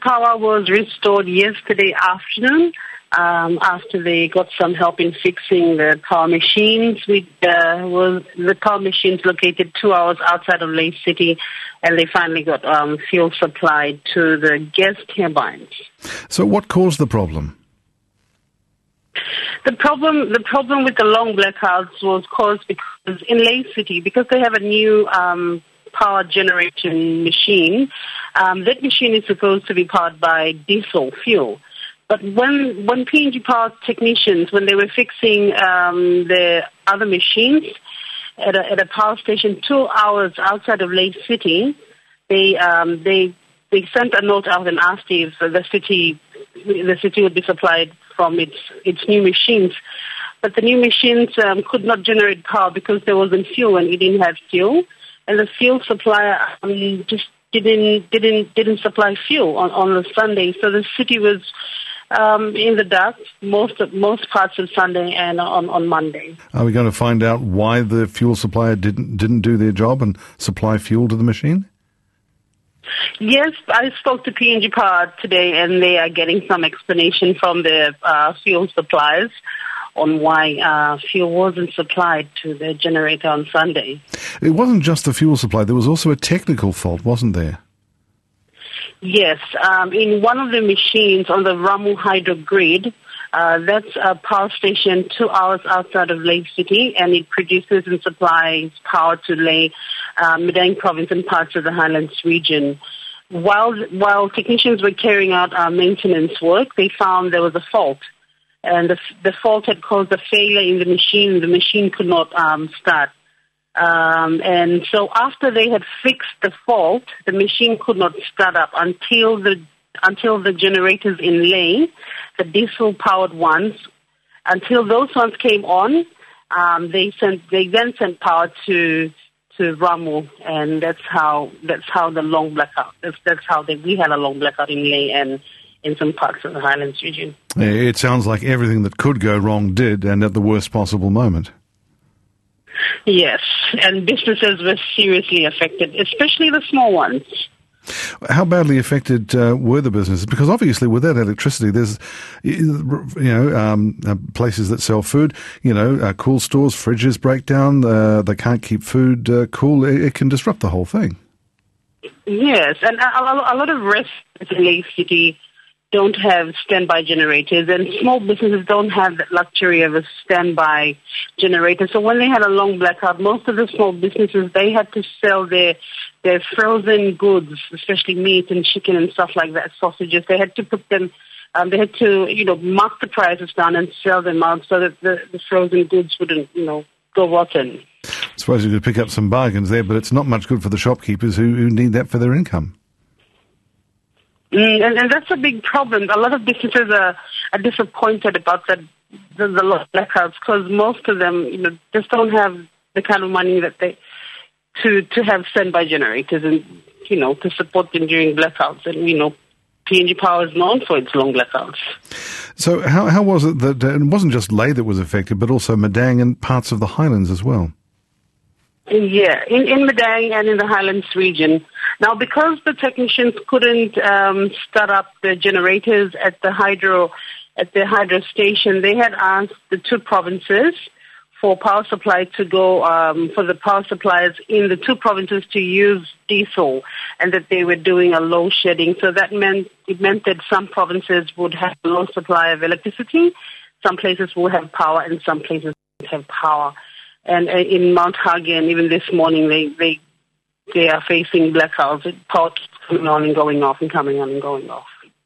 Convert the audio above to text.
power was restored yesterday afternoon after they got some help in fixing the power machines. The power machines located 2 hours outside of Lae City, and they finally got fuel supplied to the gas turbines. So what caused the problem? The problem with the long blackouts was caused because in Lae City, because they have a new power generation machine, that machine is supposed to be powered by diesel fuel. But when PNG Power technicians, when they were fixing the other machines at a power station 2 hours outside of Lae City, they sent a note out and asked if the city would be supplied from its new machines. But the new machines could not generate power because there wasn't fuel, and it didn't have fuel. And the fuel supplier just didn't supply fuel on the Sunday, so the city was in the dark most parts of Sunday and on Monday. Are we going to find out why the fuel supplier didn't do their job and supply fuel to the machine? Yes, I spoke to PNG Power today, and they are getting some explanation from the fuel suppliers on why fuel wasn't supplied to the generator on Sunday. It wasn't just the fuel supply. There was also a technical fault, wasn't there? Yes. In one of the machines on the Ramu Hydro grid, that's a power station 2 hours outside of Lae City, and it produces and supplies power to Lae, Madang province and parts of the Highlands region. While technicians were carrying out maintenance work, they found there was a fault. And the fault had caused a failure in the machine. The machine could not start. And so after they had fixed the fault, the machine could not start up until the generators in Lae, the diesel-powered ones, until those ones came on. They then sent power to Ramu, and that's how the long blackout. That's how we had a long blackout in Lae and in some parts of the Highlands region. It sounds like everything that could go wrong did, and at the worst possible moment. Yes, and businesses were seriously affected, especially the small ones. How badly affected were the businesses? Because obviously, without electricity, there's places that sell food. Cool stores, fridges break down. They can't keep food cool. It can disrupt the whole thing. Yes, and a lot of restaurants in Lae City don't have standby generators, and small businesses don't have the luxury of a standby generator. So when they had a long blackout, most of the small businesses, they had to sell their frozen goods, especially meat and chicken and stuff like that, sausages. They had to put them, they had to, mark the prices down and sell them out so that the frozen goods wouldn't, go rotten. I suppose you could pick up some bargains there, but it's not much good for the shopkeepers who need that for their income. And that's a big problem. A lot of businesses are disappointed about the blackouts because most of them, just don't have the kind of money that they to have standby generators and to support them during blackouts. And PNG Power is known for its long blackouts. So how was it that it wasn't just Lae that was affected, but also Madang and parts of the Highlands as well? Yeah, in Madang and in the Highlands region. Now, because the technicians couldn't start up the generators at the hydro station, they had asked the two provinces for power supply to go for the power suppliers in the two provinces to use diesel, and that they were doing a load shedding. So that meant that some provinces would have a low supply of electricity, some places will have power, and some places won't have power. And in Mount Hagen, even this morning, they are facing blackouts. Power coming on and going off and coming on and going off.